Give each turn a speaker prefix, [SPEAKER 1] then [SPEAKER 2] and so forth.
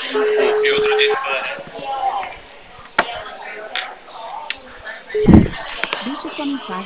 [SPEAKER 1] Um filtro de spam, né?
[SPEAKER 2] Deixe sua mensagem.